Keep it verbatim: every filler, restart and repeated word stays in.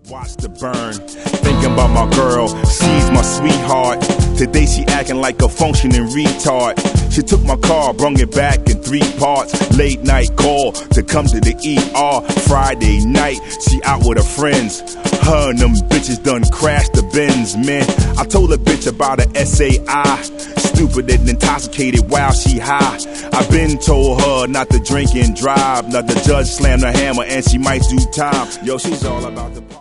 Watch the burn, thinking about my girl, she's my sweetheart. Today she acting like a functioning retard. She took my car, brung it back in three parts. Late night call to come to the E R. Friday night, she out with her friends. Her and them bitches done crashed the Benz, man. I told a bitch about her S A I. Stupid and intoxicated while she high. I been told her not to drink and drive. Now the judge slammed her hammer and she might do time. Yo, she's all about the